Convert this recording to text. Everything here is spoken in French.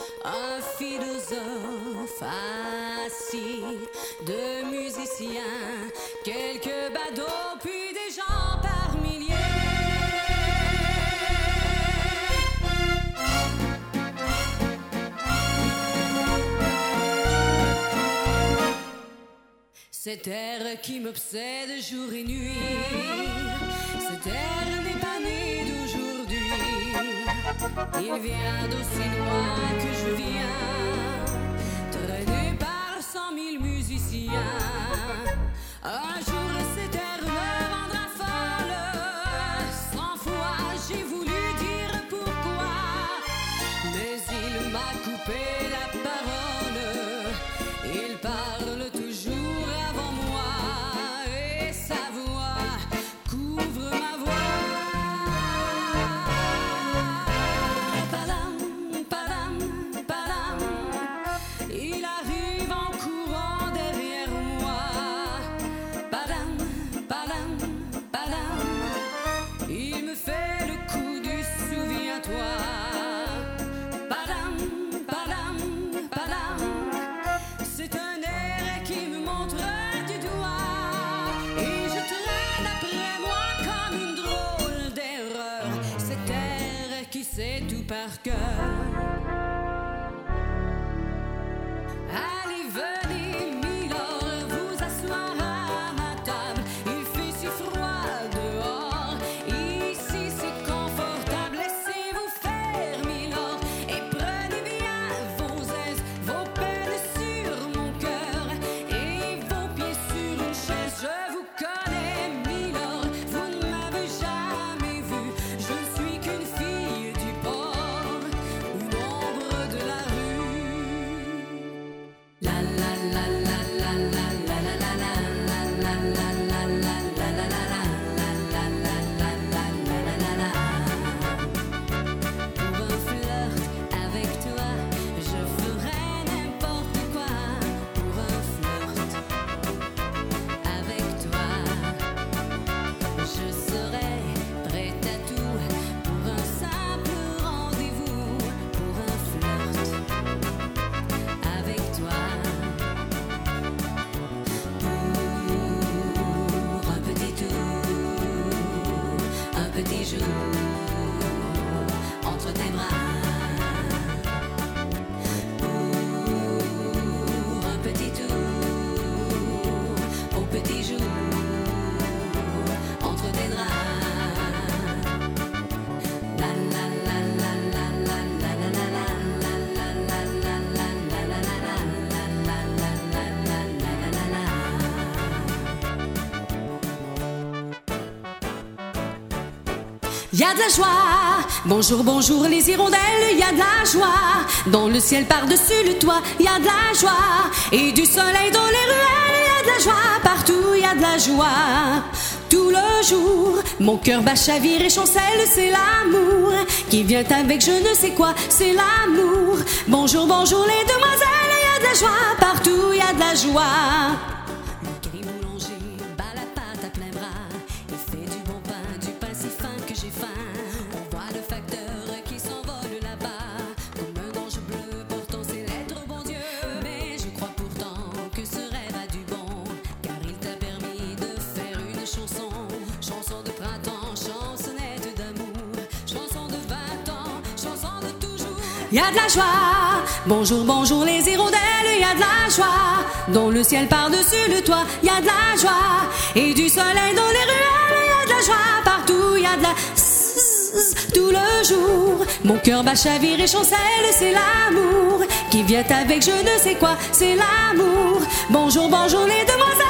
un philosophe assis, deux musiciens, quelques badauds, puis des gens par milliers. Cet air qui m'obsède jour et nuit, cet air n'est pas né d'aujourd'hui. Il vient d'aussi loin que je viens, traîné par 100 000 musiciens. Un jour cet air me rendra folle, 100 fois j'ai voulu dire pourquoi, mais il m'a coupé la parole. Il parle toujours avant moi et sa voix couvre ma voix. Padam, padam, padam, il arrive en courant derrière moi. Padam, padam, padam, il me fait le coup du souviens-toi. Padam, padam, padam, c'est un air qui me montre du doigt et je traîne après moi comme une drôle d'erreur. Cet air qui sait tout par cœur. Allez, venez, Milord, vous asseoir à ma table. Il fait si froid dehors, ici c'est confortable. Laissez-vous faire, Milord, et prenez bien vos aises, vos peines sur mon cœur et vos pieds sur une chaise. Je vous connais, Milord, vous ne m'avez jamais vu. Je ne suis qu'une fille du port, une ombre de la rue. La la la la la la la la la la la la la la la la la. Pour un flirt avec toi, je ferais n'importe quoi. Pour un flirt avec toi, je serais prête à tout. Pour un simple rendez-vous, pour un flirt avec toi. Pour un petit tour, un petit jour entre tes bras. Pour un petit tour, au petit jour entre tes draps. La la la la la la la la la la la la la la la la. Y a de la joie, bonjour, bonjour les hirondelles, y a de la joie, dans le ciel par-dessus le toit, y a de la joie, et du soleil dans les ruelles, y a de la joie, partout y a de la joie. Tout le jour, mon cœur bat, chavire et chancelle, c'est l'amour qui vient avec je ne sais quoi, c'est l'amour. Bonjour, bonjour les demoiselles, y a de la joie, partout y a de la joie. Le gris boulanger bat la pâte à plein bras, il fait du bon pain si fin que j'ai faim. On voit le facteur qui s'envole là-bas, comme un ange bleu portant ses lettres au bon Dieu. Mais je crois pourtant que ce rêve a du bon, car il t'a permis de faire une chanson. Chanson de printemps, chansonnette d'amour, chanson de 20 ans, chanson de toujours. Y a de la joie, bonjour, bonjour les hirondelles, y a de la joie, dans le ciel par-dessus le toit, y a de la joie, et du soleil dans les ruelles, y a de la joie, partout y a de la tout le jour. Mon cœur bat, chavire et chancelle, c'est l'amour qui vient avec je ne sais quoi, c'est l'amour. Bonjour, bonjour les demoiselles,